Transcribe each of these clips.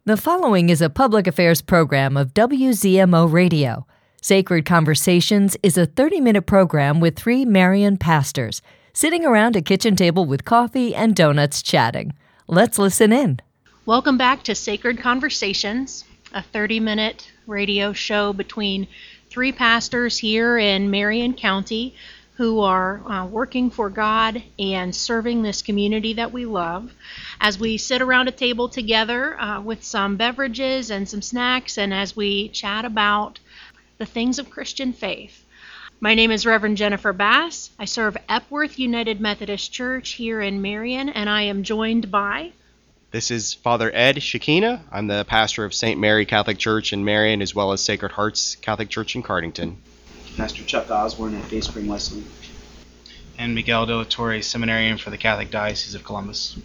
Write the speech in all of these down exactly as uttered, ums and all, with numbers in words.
The following is a public affairs program of W Z M O Radio. Sacred Conversations is a thirty-minute program with three Marian pastors sitting around a kitchen table with coffee and donuts chatting. Let's listen in. Welcome back to Sacred Conversations, a thirty-minute radio show between three pastors here in Marion County who are uh, working for God and serving this community that we love. As we sit around a table together uh, with some beverages and some snacks, and as we chat about the things of Christian faith. My name is Reverend Jennifer Bass. I serve Epworth United Methodist Church here in Marion, and I am joined by... This is Father Ed Shekina. I'm the pastor of Saint Mary Catholic Church in Marion, as well as Sacred Hearts Catholic Church in Cardington. Pastor Chuck Osborne at Day Spring Wesleyan. And Miguel de la Torre, seminarian for the Catholic Diocese of Columbus.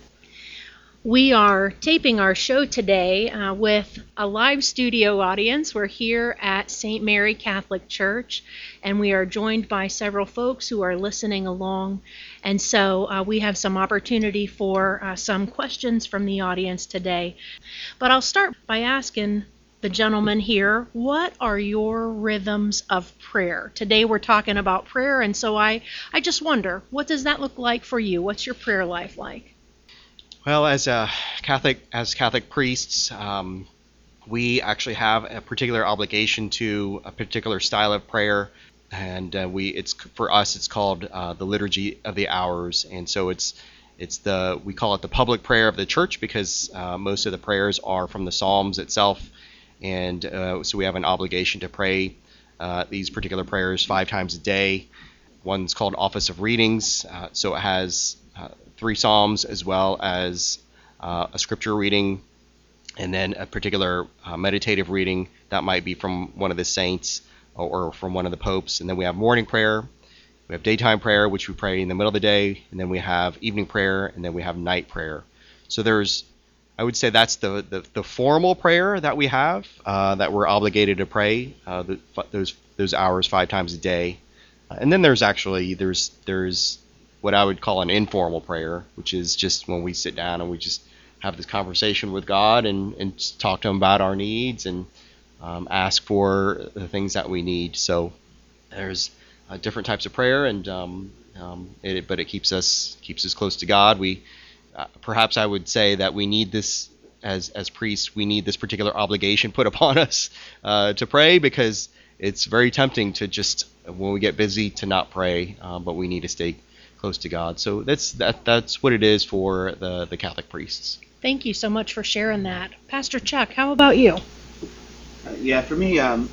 We are taping our show today uh, with a live studio audience. We're here at Saint Mary Catholic Church, and we are joined by several folks who are listening along. And so uh, we have some opportunity for uh, some questions from the audience today. But I'll start by asking the gentleman here, what are your rhythms of prayer? Today we're talking about prayer, and so I, I just wonder, what does that look like for you? What's your prayer life like? Well, as a Catholic, as Catholic priests, um, we actually have a particular obligation to a particular style of prayer, and uh, we it's for us it's called uh, the Liturgy of the Hours, and so it's it's the we call it the public prayer of the Church because uh, most of the prayers are from the Psalms itself, and uh, so we have an obligation to pray uh, these particular prayers five times a day. One's called Office of Readings, uh, so it has uh, three Psalms as well as uh, a scripture reading, and then a particular uh, meditative reading that might be from one of the saints or, or from one of the popes. And then we have morning prayer, we have daytime prayer, which we pray in the middle of the day, and then we have evening prayer, and then we have night prayer. So there's, I would say that's the, the, the formal prayer that we have, uh, that we're obligated to pray uh, the, those those hours five times a day. Uh, and then there's actually, there's there's what I would call an informal prayer, which is just when we sit down and we just have this conversation with God and, and just talk to Him about our needs and um, ask for the things that we need. So there's uh, different types of prayer, and um, um, it, but it keeps us keeps us close to God. We uh, perhaps I would say that we need this as as priests. We need this particular obligation put upon us uh, to pray, because it's very tempting to just when we get busy to not pray, uh, but we need to stay close to God. So that's that that's what it is for the, the Catholic priests. Thank you so much for sharing that. Pastor Chuck, how about you? Uh, yeah, for me, um,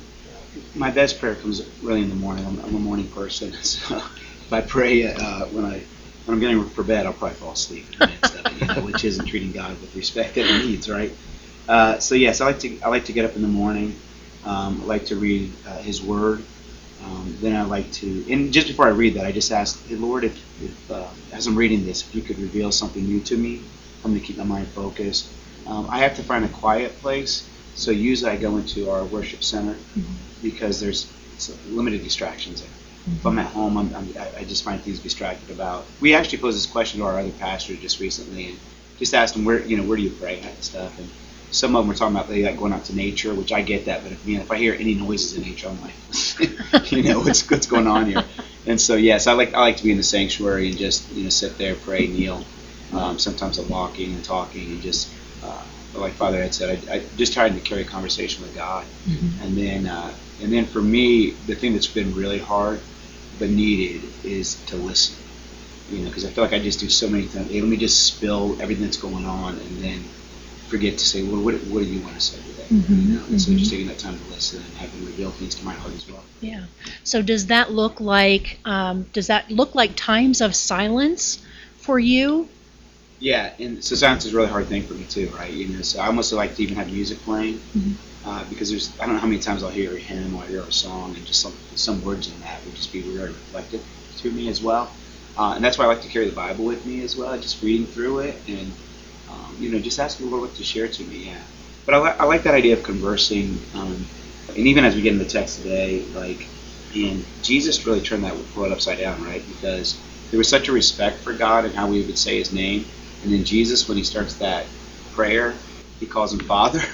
my best prayer comes really in the morning. I'm, I'm a morning person, so if I pray uh, when I when I'm getting for bed, I'll probably fall asleep in the midst of it, you know, which isn't treating God with respect that He needs, right? Uh, so yes, I like to I like to get up in the morning. Um, I like to read uh, His Word. Um, then I like to, and just before I read that, I just ask, hey, Lord, if, if uh, as I'm reading this, if you could reveal something new to me, I'm going to keep my mind focused. Um, I have to find a quiet place, so usually I go into our worship center mm-hmm. because there's limited distractions there. Mm-hmm. If I'm at home, I'm, I'm, I just find things distracted about. We actually posed this question to our other pastors just recently, and just asked them, where, you know, where do you pray and stuff, and some of them were talking about they like going out to nature, which I get that, but if, you know, if I hear any noises in nature, I'm like, you know, what's what's going on here? And so yes, I like I like to be in the sanctuary and just, you know, sit there, pray, kneel. Um, sometimes I'm walking and talking and just, uh, like Father Ed said, I, I just trying to carry a conversation with God. Mm-hmm. And then uh, and then for me, the thing that's been really hard but needed is to listen. You know, because I feel like I just do so many things. Hey, let me just spill everything that's going on, and then forget to say, well, what, what do you want to say today? Mm-hmm. You know? And mm-hmm. so just taking that time to listen and having reveal things to my heart as well. Yeah. So does that look like um, does that look like times of silence for you? Yeah, and so silence is a really hard thing for me too, right? You know, so I almost like to even have music playing mm-hmm. uh, because there's I don't know how many times I'll hear a hymn or hear a song, and just some some words in that would just be very reflective to me as well. Uh, and that's why I like to carry the Bible with me as well, just reading through it and. Um, you know, just asking the Lord what to share to me, yeah. But I, li- I like that idea of conversing, um, and even as we get in the text today, like, and Jesus really turned that world upside down, right? Because there was such a respect for God and how we would say His name, and then Jesus, when He starts that prayer, He calls Him Father,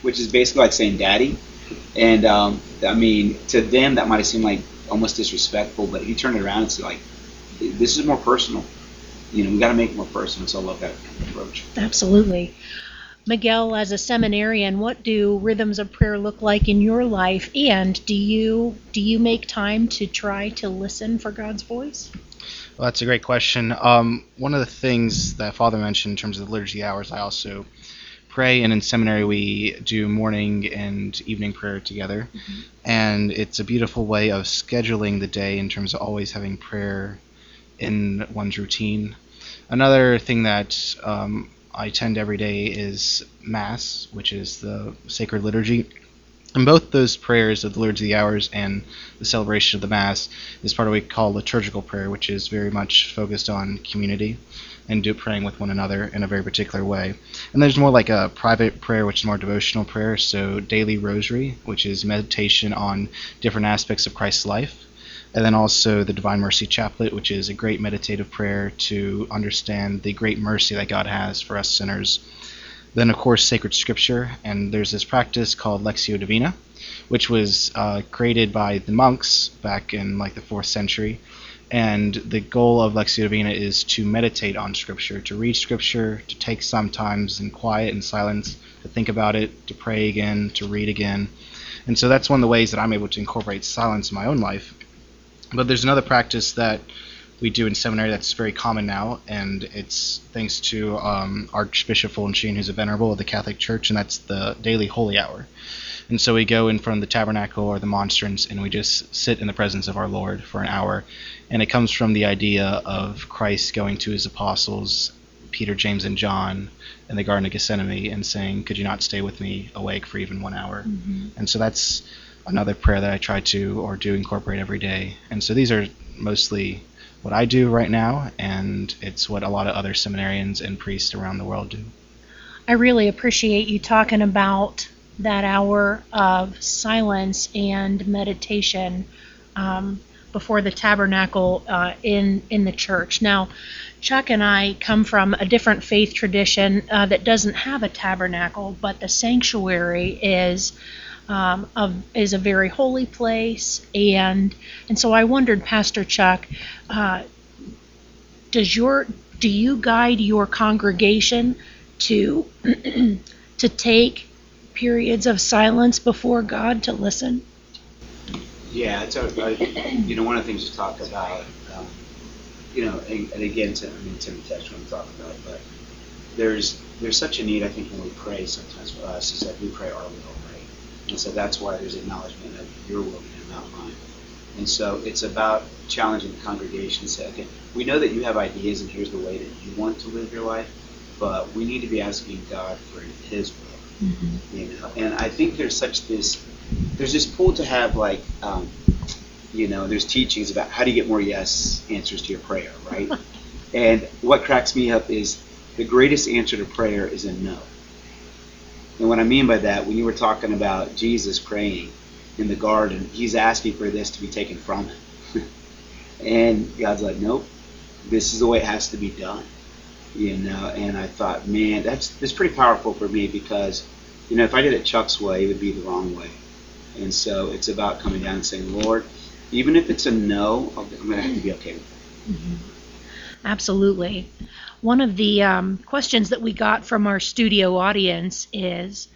which is basically like saying daddy. And um, I mean, to them that might have seemed like almost disrespectful, but he turned it around and said like, this is more personal. You know, we got to make it more personal. So I love that approach. Absolutely. Miguel, as a seminarian, what do rhythms of prayer look like in your life? And do you do you make time to try to listen for God's voice? Well, that's a great question. Um, one of the things that Father mentioned in terms of the liturgy hours, I also pray, and in seminary we do morning and evening prayer together. Mm-hmm. And it's a beautiful way of scheduling the day in terms of always having prayer in one's routine. Another thing that um, I attend every day is Mass, which is the sacred liturgy. And both those prayers of the Liturgy of the Hours and the celebration of the Mass is part of what we call liturgical prayer, which is very much focused on community and do praying with one another in a very particular way. And there's more like a private prayer, which is more devotional prayer, so daily rosary, which is meditation on different aspects of Christ's life. And then also the Divine Mercy Chaplet, which is a great meditative prayer to understand the great mercy that God has for us sinners. Then, of course, sacred scripture, and there's this practice called Lectio Divina, which was uh, created by the monks back in like the fourth century. And the goal of Lectio Divina is to meditate on scripture, to read scripture, to take some times in quiet and silence, to think about it, to pray again, to read again. And so that's one of the ways that I'm able to incorporate silence in my own life. But there's another practice that we do in seminary that's very common now, and it's thanks to um, Archbishop Fulton Sheen, who's a venerable of the Catholic Church, and that's the daily holy hour. And so we go in front of the tabernacle or the monstrance, and we just sit in the presence of our Lord for an hour. And it comes from the idea of Christ going to his apostles, Peter, James, and John, in the Garden of Gethsemane, and saying, could you not stay with me awake for even one hour? Mm-hmm. And so that's another prayer that I try to or do incorporate every day. And so these are mostly what I do right now, and it's what a lot of other seminarians and priests around the world do. I really appreciate you talking about that hour of silence and meditation um, before the tabernacle uh, in in the church. Now, Chuck and I come from a different faith tradition uh, that doesn't have a tabernacle, but the sanctuary is Um, of, is a very holy place, and and so I wondered, Pastor Chuck, uh, does your do you guide your congregation to to take periods of silence before God to listen? Yeah, it's a, I, you know, one of the things to talk about, um, you know, and, and again, to, I mean, Tim text when we talk about it, but there's there's such a need, I think, when we pray sometimes for us, is that we pray our will. And so that's why there's acknowledgement of your will and not mine. And so it's about challenging the congregation and say, okay, we know that you have ideas and here's the way that you want to live your life, but we need to be asking God for his will. Mm-hmm. You know, and I think there's such this, there's this pull to have like, um, you know, there's teachings about how do you get more yes answers to your prayer, right? And what cracks me up is the greatest answer to prayer is a no. And what I mean by that, when you were talking about Jesus praying in the garden, he's asking for this to be taken from him. And God's like, nope, this is the way it has to be done. You know, and I thought, man, that's that's pretty powerful for me because, you know, if I did it Chuck's way, it would be the wrong way. And so it's about coming down and saying, Lord, even if it's a no, I'm going to have to be okay with it. Mm-hmm. Absolutely. One of the um, questions that we got from our studio audience is,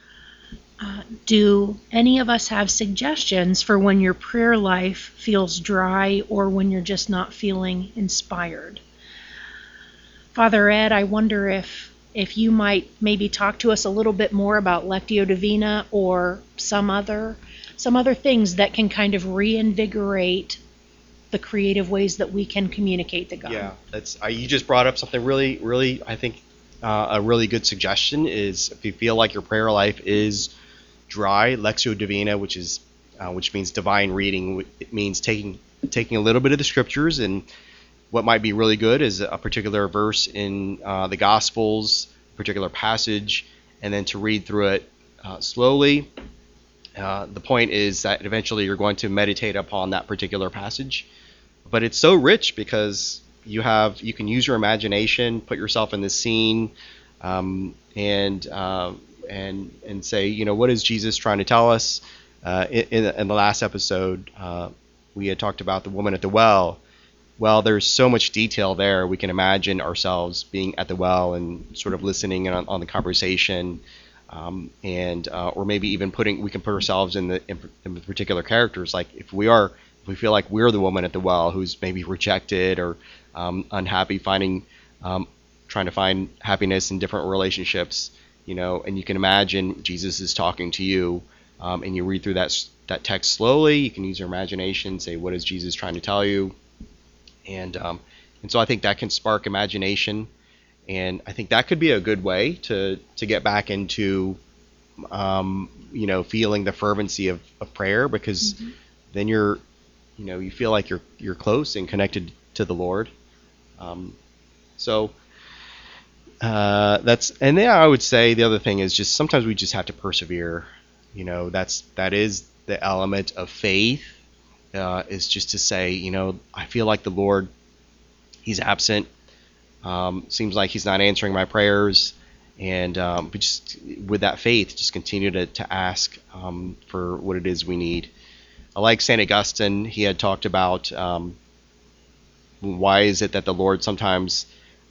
uh, do any of us have suggestions for when your prayer life feels dry or when you're just not feeling inspired? Father Ed, I wonder if if you might maybe talk to us a little bit more about Lectio Divina or some other some other things that can kind of reinvigorate the creative ways that we can communicate to God. Yeah, that's uh, you just brought up something really, really, I think uh, a really good suggestion is if you feel like your prayer life is dry, Lectio Divina, which is uh, which means divine reading. It means taking taking a little bit of the scriptures, and what might be really good is a particular verse in uh, the Gospels, a particular passage, and then to read through it uh, slowly. Uh, the point is that eventually you're going to meditate upon that particular passage. But it's so rich because you have you can use your imagination, put yourself in the scene, um, and uh, and and say, you know, what is Jesus trying to tell us? Uh, in, in, the, in the last episode, uh, we had talked about the woman at the well. Well, there's so much detail there. We can imagine ourselves being at the well and sort of listening on, on the conversation, um, and uh, or maybe even putting. We can put ourselves in the in, in the particular characters. Like if we are, if we feel like we're the woman at the well who's maybe rejected or um, unhappy, finding, um, trying to find happiness in different relationships, you know, and you can imagine Jesus is talking to you, um, and you read through that that text slowly. You can use your imagination, say, what is Jesus trying to tell you? And um, and so I think that can spark imagination, and I think that could be a good way to to get back into, um, you know, feeling the fervency of, of prayer, because mm-hmm. then you're, you know, you feel like you're you're close and connected to the Lord. Um, so uh, that's, and then I would say the other thing is just sometimes we just have to persevere. You know, that's that is the element of faith. Uh, is just to say, you know, I feel like the Lord, he's absent. Um, seems like he's not answering my prayers. And um, but just with that faith, just continue to, to ask um, for what it is we need. I like Saint Augustine. He had talked about um, why is it that the Lord sometimes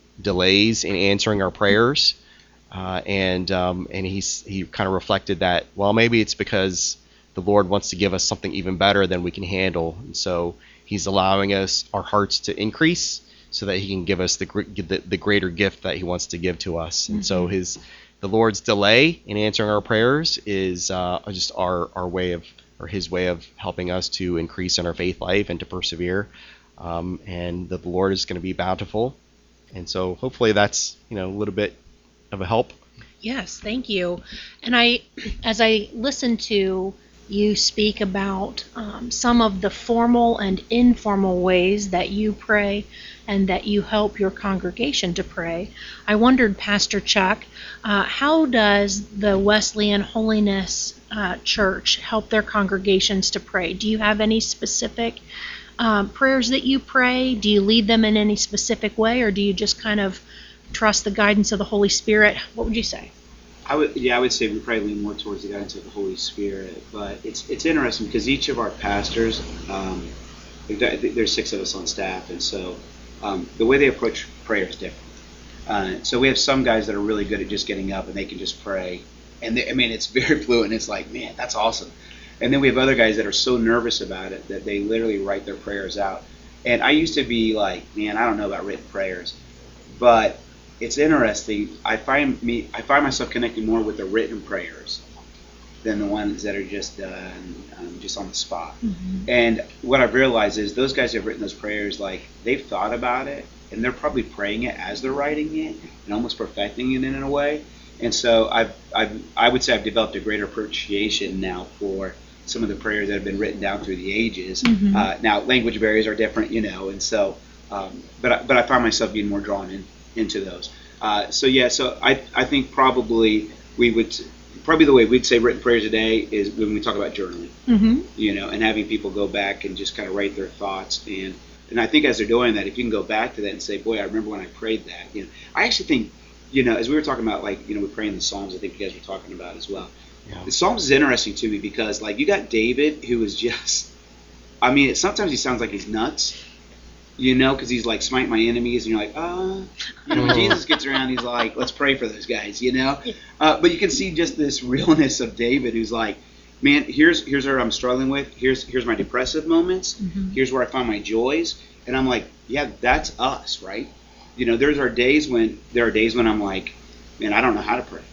delays in answering our prayers. Uh, and um, and he's, he kind of reflected that, well, maybe it's because the Lord wants to give us something even better than we can handle, and so he's allowing us, our hearts to increase so that he can give us the the, the greater gift that he wants to give to us. Mm-hmm. And so his the Lord's delay in answering our prayers is uh, just our, our way of, or his way of helping us to increase in our faith life and to persevere, um, and that the Lord is going to be bountiful. And so hopefully that's, you know, a little bit of a help. Yes, thank you. And I, as I listen to you speak about um, some of the formal and informal ways that you pray and that you help your congregation to pray, I wondered, Pastor Chuck, uh, how does the Wesleyan Holiness uh, Church help their congregations to pray? Do you have any specific um, prayers that you pray? Do you lead them in any specific way, or do you just kind of trust the guidance of the Holy Spirit? What would you say? I would, yeah, I would say we probably lean more towards the guidance of the Holy Spirit. But it's it's interesting because each of our pastors, um, there's six of us on staff, and so um, the way they approach prayer is different. Uh, so we have some guys that are really good at just getting up and they can just pray, and they, I mean it's very fluent. It's like, man, that's awesome. And then we have other guys that are so nervous about it that they literally write their prayers out. And I used to be like, man, I don't know about written prayers, but it's interesting. I find me, I find myself connecting more with the written prayers than the ones that are just done um, just on the spot. Mm-hmm. And what I've realized is those guys who have written those prayers, like they've thought about it, and they're probably praying it as they're writing it and almost perfecting it in a way. And so I've, I've, I would say I've developed a greater appreciation now for some of the prayers that have been written down through the ages. Mm-hmm. Uh, now language barriers are different, you know, and so, um, but I, but I find myself being more drawn in. into those. Uh, so yeah, so I I think probably we would, probably the way we'd say written prayers today is when we talk about journaling, mm-hmm. you know, and having people go back and just kind of write their thoughts. And, and I think as they're doing that, if you can go back to that and say, boy, I remember when I prayed that. You know, I actually think, you know, as we were talking about, like, you know, we pray in the Psalms, I think you guys were talking about as well. Yeah. The Psalms is interesting to me because, like, you got David who is just, I mean, it, sometimes he sounds like he's nuts. You know, because he's like, smite my enemies, and you're like, ah. Uh, you know, when Jesus gets around, he's like, let's pray for those guys, you know. Uh, but you can see just this realness of David, who's like, man, here's here's where I'm struggling with. Here's here's my depressive moments. Mm-hmm. Here's where I find my joys. And I'm like, yeah, that's us, right? You know, there's our days when there are days when I'm like, man, I don't know how to pray.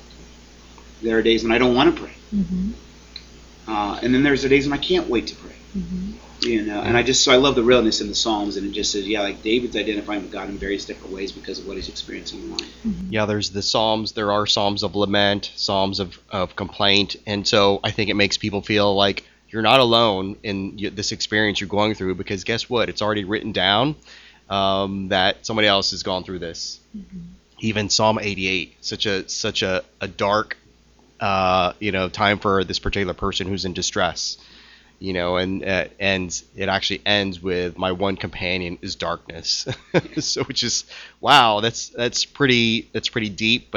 There are days when I don't want to pray. Mm-hmm. Uh, and then there's the days when I can't wait to pray. Mm-hmm. You know, and I just, so I love the realness in the Psalms, and it just says, yeah, like David's identifying with God in various different ways because of what he's experiencing in life. Mm-hmm. Yeah, there's the Psalms, there are Psalms of lament, Psalms of, of complaint, and so I think it makes people feel like you're not alone in this experience you're going through, because guess what? It's already written down um, that somebody else has gone through this. Mm-hmm. Even Psalm eighty-eight, such a such a, a dark, uh, you know, time for this particular person who's in distress. You know, and uh, and it actually ends with my one companion is darkness. So which is, wow, that's that's pretty that's pretty deep. But the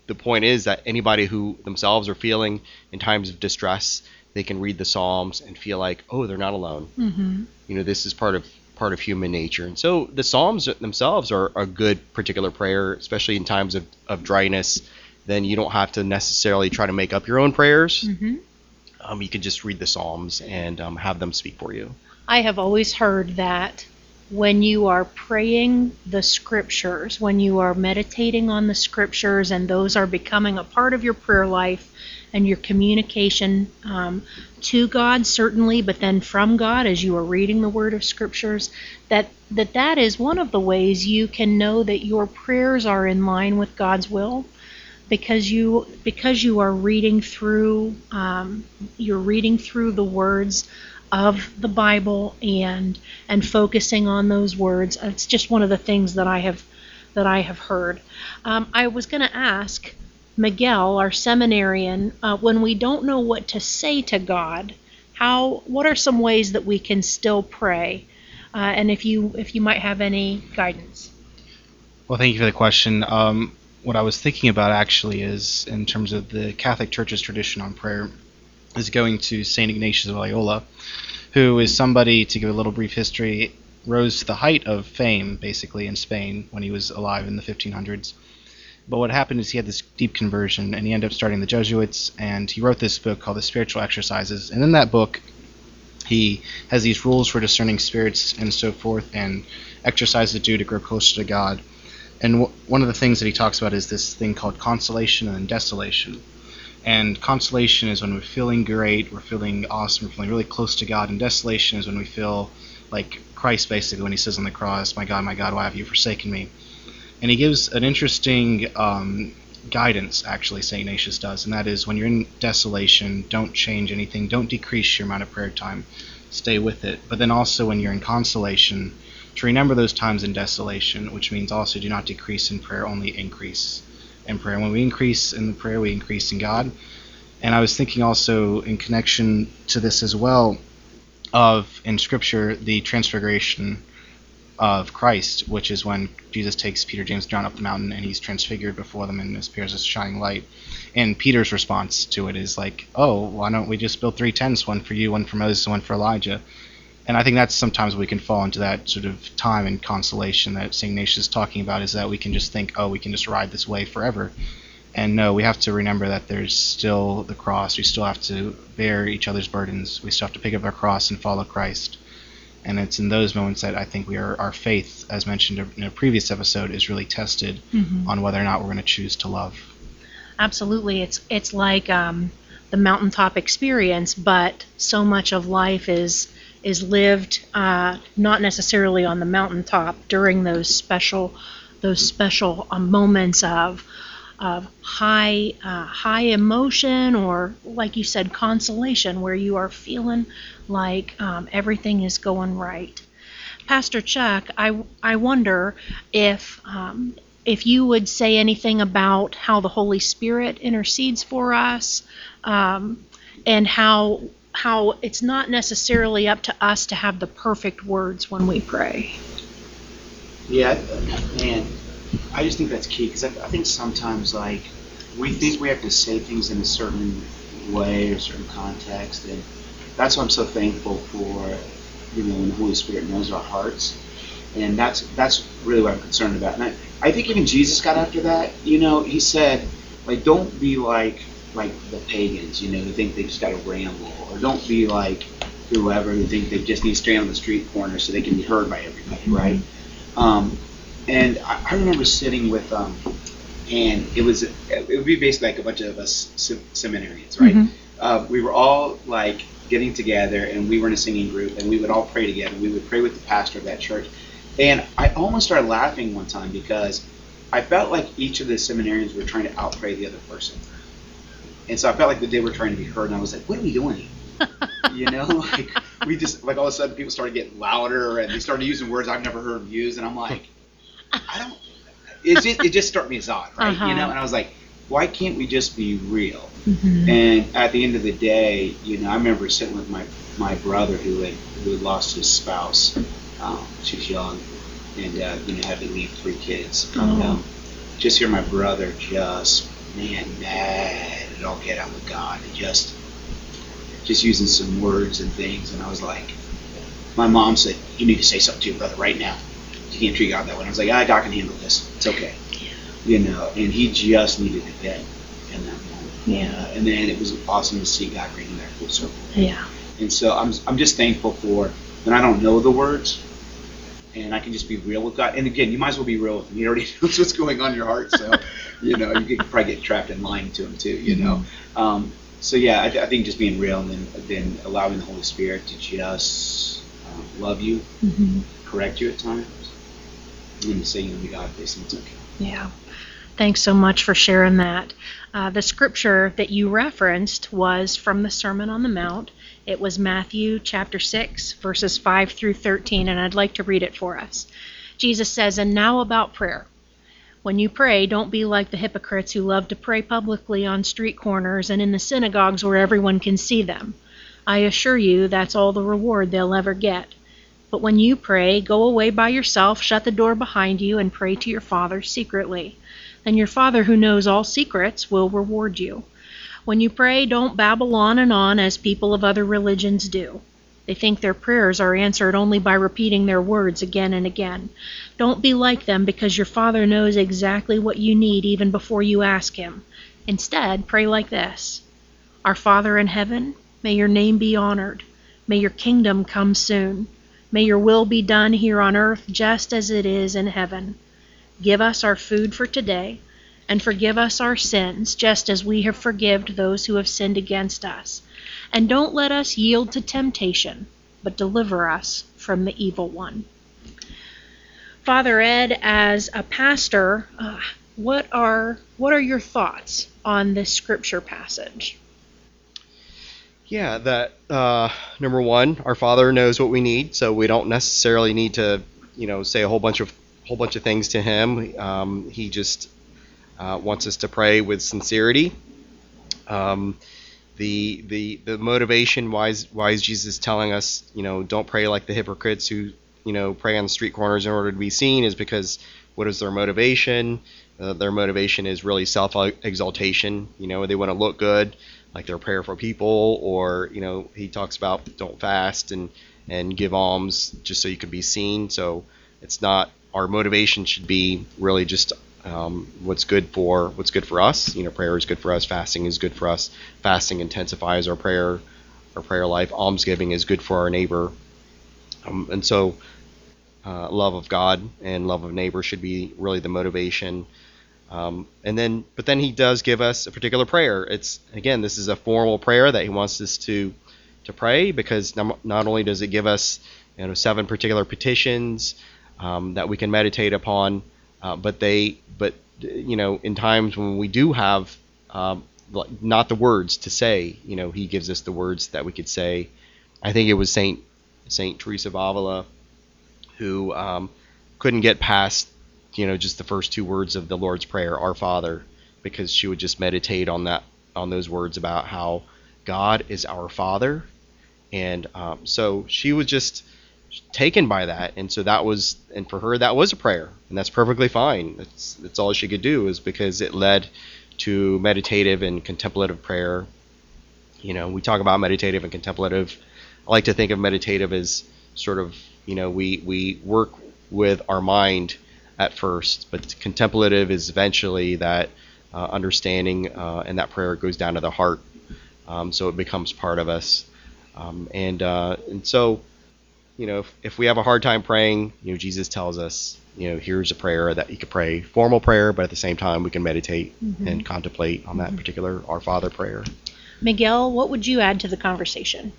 the point is that anybody who themselves are feeling in times of distress, they can read the Psalms and feel like, oh, they're not alone. Mm-hmm. You know, this is part of part of human nature. And so the Psalms themselves are a good particular prayer, especially in times of, of dryness. Then you don't have to necessarily try to make up your own prayers. Mm-hmm. Um, you can just read the Psalms and um, have them speak for you. I have always heard that when you are praying the scriptures, when you are meditating on the scriptures, and those are becoming a part of your prayer life and your communication um, to God, certainly, but then from God as you are reading the word of scriptures, that, that that is one of the ways you can know that your prayers are in line with God's will. Because you because you are reading through um, you're reading through the words of the Bible and and focusing on those words. It's just one of the things that I have that I have heard. Um, I was going to ask Miguel, our seminarian, uh, when we don't know what to say to God, how what are some ways that we can still pray? Uh, and if you if you might have any guidance. Well, thank you for the question. Um, what I was thinking about actually is, in terms of the Catholic Church's tradition on prayer, is going to Saint Ignatius of Loyola, who is somebody, to give a little brief history, rose to the height of fame, basically, in Spain when he was alive in the fifteen hundreds. But what happened is he had this deep conversion, and he ended up starting the Jesuits, and he wrote this book called The Spiritual Exercises. And in that book, he has these rules for discerning spirits and so forth, and exercises to do to grow closer to God. And w- one of the things that he talks about is this thing called consolation and desolation. And consolation is when we're feeling great, we're feeling awesome, we're feeling really close to God. And desolation is when we feel like Christ, basically, when he says on the cross, "My God, my God, why have you forsaken me?" And he gives an interesting um, guidance, actually, Saint Ignatius does, and that is, when you're in desolation, don't change anything, don't decrease your amount of prayer time, stay with it. But then also when you're in consolation, to remember those times in desolation, which means also do not decrease in prayer, only increase in prayer. When we increase in the prayer, we increase in God. And I was thinking also, in connection to this as well, of, in Scripture, the transfiguration of Christ, which is when Jesus takes Peter, James, John up the mountain, and he's transfigured before them and appears as a shining light. And Peter's response to it is like, oh, why don't we just build three tents, one for you, one for Moses, and one for Elijah? And I think that's sometimes we can fall into that sort of time and consolation that Saint Ignatius is talking about, is that we can just think, oh, we can just ride this wave forever. And no, we have to remember that there's still the cross. We still have to bear each other's burdens. We still have to pick up our cross and follow Christ. And it's in those moments that I think we are, our faith, as mentioned in a previous episode, is really tested mm-hmm. on whether or not we're going to choose to love. Absolutely. It's it's like um, the mountaintop experience, but so much of life is is lived uh, not necessarily on the mountaintop during those special those special uh, moments of of high uh, high emotion, or like you said, consolation, where you are feeling like um, everything is going right. Pastor Chuck, I I wonder if um, if you would say anything about how the Holy Spirit intercedes for us, um, and how how it's not necessarily up to us to have the perfect words when we pray. Yeah, man, I just think that's key, because I, I think sometimes, like, we think we have to say things in a certain way or a certain context, and that's why I'm so thankful for, you know, when the Holy Spirit knows our hearts, and that's that's really what I'm concerned about. And I, I think even Jesus got after that. You know, he said, like, don't be like like the pagans, you know, who think they just got to ramble, or don't be like whoever who think they just need to stand on the street corner so they can be heard by everybody, mm-hmm. right? Um, and I, I remember sitting with, um, and it was it would be basically like a bunch of us seminarians, right? Mm-hmm. Uh, we were all like getting together, and we were in a singing group, and we would all pray together. We would pray with the pastor of that church, and I almost started laughing one time because I felt like each of the seminarians were trying to out-pray the other person. And so I felt like they were trying to be heard, and I was like, what are we doing? You know, like, we just, like, all of a sudden people started getting louder, and they started using words I've never heard them use, and I'm like, I don't, it just, it just struck me as odd, right? Uh-huh. You know, and I was like, why can't we just be real? Mm-hmm. And at the end of the day, you know, I remember sitting with my, my brother who had, who had lost his spouse. Um, she was young, and, uh, you know, had to leave three kids. Oh. And, um, just hear my brother just man, mad at all get out with God, and just just using some words and things. And I was like, my mom said, you need to say something to your brother right now. You can't treat God that way. And I was like, ah, God can handle this. It's okay. You know, and he just needed to vent in that moment. Yeah. Uh, and then it was awesome to see God bring him back full circle. Yeah. And so I'm I'm just thankful for when I don't know the words, and I can just be real with God. And again, you might as well be real with him. He already knows what's going on in your heart, so you know you could probably get trapped in lying to him too. You know. Mm-hmm. Um, so yeah, I, th- I think just being real, and then then allowing the Holy Spirit to just uh, love you, mm-hmm. correct you at times, and to say, you know, we got this, and it's okay. Yeah. Thanks so much for sharing that. Uh, the scripture that you referenced was from the Sermon on the Mount. It was Matthew chapter six, verses five through thirteen, and I'd like to read it for us. Jesus says, "And now about prayer. When you pray, don't be like the hypocrites who love to pray publicly on street corners and in the synagogues where everyone can see them. I assure you that's all the reward they'll ever get. But when you pray, go away by yourself, shut the door behind you, and pray to your Father secretly. Then your Father who knows all secrets will reward you. When you pray, don't babble on and on as people of other religions do. They think their prayers are answered only by repeating their words again and again. Don't be like them, because your Father knows exactly what you need even before you ask him. Instead, pray like this: Our Father in heaven, may your name be honored. May your kingdom come soon. May your will be done here on earth just as it is in heaven. Give us our food for today, and forgive us our sins just as we have forgiven those who have sinned against us. And don't let us yield to temptation, but deliver us from the evil one." Father Ed, as a pastor, uh, what are what are your thoughts on this scripture passage? Yeah, that uh, number one, our Father knows what we need, so we don't necessarily need to, you know, say a whole bunch of whole bunch of things to him. Um, he just uh, wants us to pray with sincerity. Um, the the the motivation why is, why is Jesus telling us, you know, don't pray like the hypocrites who, you know, pray on the street corners in order to be seen, is because what is their motivation? Uh, their motivation is really self-exaltation. You know, they want to look good, like they're praying for people, or, you know, he talks about don't fast and, and give alms just so you can be seen. So it's not, our motivation should be really just um, what's good for what's good for us. You know, prayer is good for us. Fasting is good for us. Fasting intensifies our prayer, our prayer life. Almsgiving is good for our neighbor. Um, and so uh, love of God and love of neighbor should be really the motivation. Um, and then, but then he does give us a particular prayer. It's, again, this is a formal prayer that he wants us to to pray, because not, not only does it give us, you know, seven particular petitions um, that we can meditate upon, uh, but they, but you know, in times when we do have um, not the words to say, you know, he gives us the words that we could say. I think it was Saint Saint Teresa of Avila who um, couldn't get past, you know, just the first two words of the Lord's Prayer, Our Father, because she would just meditate on that, on those words about how God is our Father. And um, so she was just taken by that. And so that was, and for her, that was a prayer. And that's perfectly fine. That's, that's all she could do, is because it led to meditative and contemplative prayer. You know, we talk about meditative and contemplative. I like to think of meditative as sort of, you know, we, we work with our mind at first, but contemplative is eventually that uh, understanding, uh, and that prayer goes down to the heart, um, so it becomes part of us. Um, and uh, and so, you know, if, if we have a hard time praying, you know, Jesus tells us, you know, here's a prayer that you could pray, formal prayer, but at the same time we can meditate mm-hmm. and contemplate on that mm-hmm. particular Our Father prayer. Miguel, what would you add to the conversation?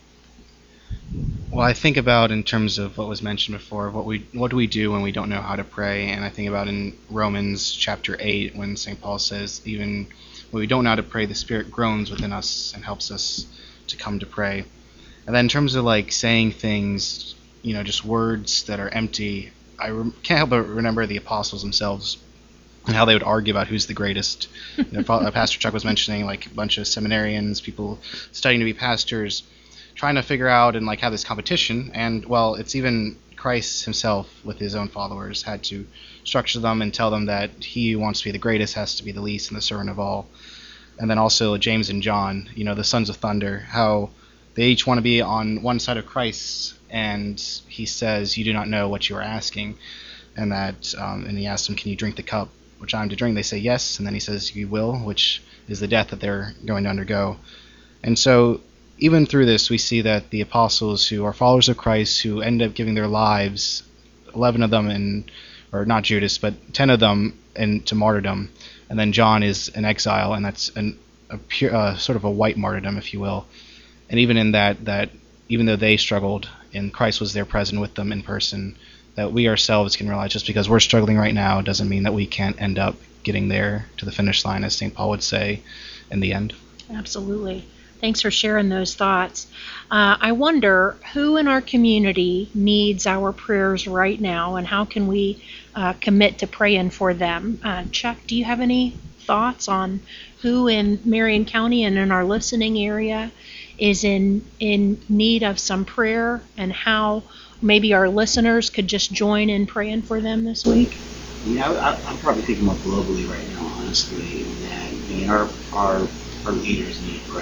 Well, I think about, in terms of what was mentioned before, what we what do we do when we don't know how to pray? And I think about in Romans chapter eight, when Saint Paul says, even when we don't know how to pray, the Spirit groans within us and helps us to come to pray. And then in terms of like saying things, you know, just words that are empty, I re- can't help but remember the apostles themselves and how they would argue about who's the greatest. You know, Pastor Chuck was mentioning like a bunch of seminarians, people studying to be pastors, trying to figure out and like have this competition. And well, it's even Christ himself, with his own followers, had to structure them and tell them that he who wants to be the greatest has to be the least and the servant of all. And then also James and John, you know, the sons of thunder, how they each want to be on one side of Christ, and he says, you do not know what you are asking. And that, um, and he asks them, can you drink the cup which I am to drink? They say yes, and then he says, you will, which is the death that they're going to undergo. And so even through this, we see that the apostles who are followers of Christ, who end up giving their lives, eleven of them, in, or not Judas, but ten of them into martyrdom, and then John is in exile, and that's an, a pure, uh, sort of a white martyrdom, if you will. And even in that, that even though they struggled, and Christ was there present with them in person, that we ourselves can realize just because we're struggling right now doesn't mean that we can't end up getting there to the finish line, as Saint Paul would say, in the end. Absolutely. Thanks for sharing those thoughts. Uh, I wonder who in our community needs our prayers right now, and how can we uh, commit to praying for them? Uh, Chuck, do you have any thoughts on who in Marion County and in our listening area is in in need of some prayer, and how maybe our listeners could just join in praying for them this week? Yeah, I, I'm probably thinking more globally right now, honestly, that I mean, our our our leaders need prayer.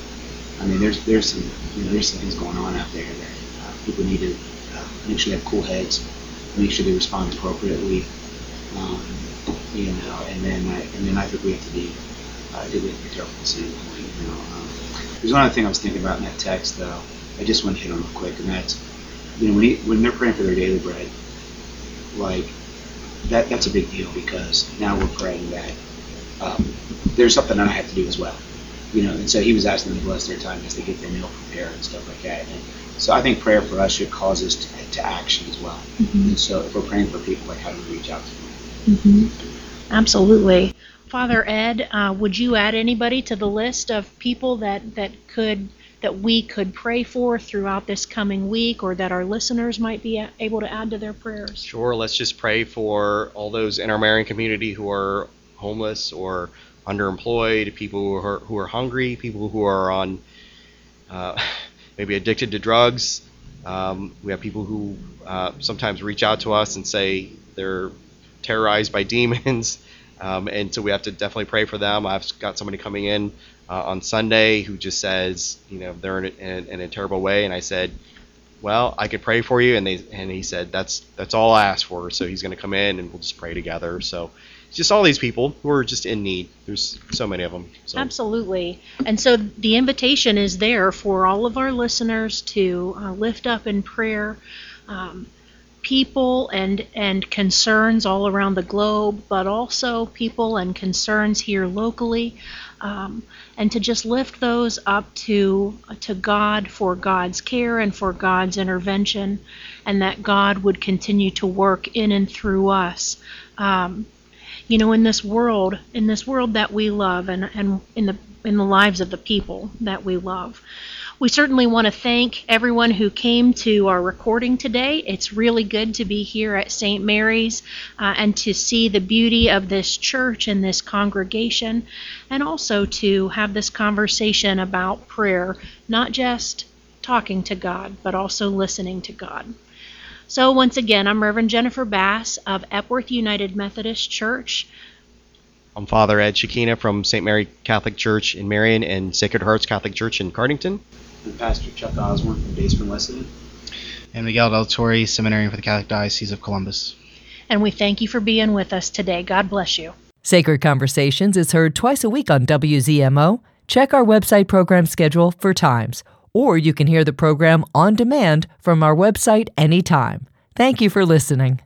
I mean, there's there's some you know, there's some things going on out there that uh, people need to uh, make sure they have cool heads, make sure they respond appropriately, um, you know, and then I, and then I think we have to be uh, I think we have to be careful at the same point. You know, um, there's one other thing I was thinking about in that text, though. I just want to hit on real quick, and that's you know when he, when they're praying for their daily bread, like that that's a big deal, because now we're praying that um, there's something that I have to do as well. You know, and so he was asking them to bless their time as they get their meal prepared and stuff like that. And so I think prayer for us should cause us to, to action as well. Mm-hmm. And so if we're praying for people, like how do we reach out to them? Mm-hmm. Absolutely. Father Ed, uh, would you add anybody to the list of people that, that could that we could pray for throughout this coming week, or that our listeners might be able to add to their prayers? Sure. Let's just pray for all those in our Marion community who are homeless or underemployed, people who are who are hungry, people who are on uh, maybe addicted to drugs. Um, we have people who uh, sometimes reach out to us and say they're terrorized by demons, um, and so we have to definitely pray for them. I've got somebody coming in uh, on Sunday who just says, you know, they're in a, in, in a terrible way, and I said, well, I could pray for you, and they and he said that's that's all I asked for. So he's going to come in and we'll just pray together. So just all these people who are just in need. There's so many of them. So. Absolutely. And so the invitation is there for all of our listeners to uh, lift up in prayer um, people and, and concerns all around the globe, but also people and concerns here locally, um, and to just lift those up to, to God for God's care and for God's intervention, and that God would continue to work in and through us. Um, You know, in this world, in this world that we love, and, and in the in the lives of the people that we love, we certainly want to thank everyone who came to our recording today. It's really good to be here at Saint Mary's uh, and to see the beauty of this church and this congregation, and also to have this conversation about prayer, not just talking to God, but also listening to God. So once again, I'm Reverend Jennifer Bass of Epworth United Methodist Church. I'm Father Ed Shekina from Saint Mary Catholic Church in Marion and Sacred Hearts Catholic Church in Cardington. I'm Pastor Chuck Osborne from Basement Wesleyan. And Miguel Del Torre, Seminarian for the Catholic Diocese of Columbus. And we thank you for being with us today. God bless you. Sacred Conversations is heard twice a week on W Z M O. Check our website program schedule for times, or you can hear the program on demand from our website anytime. Thank you for listening.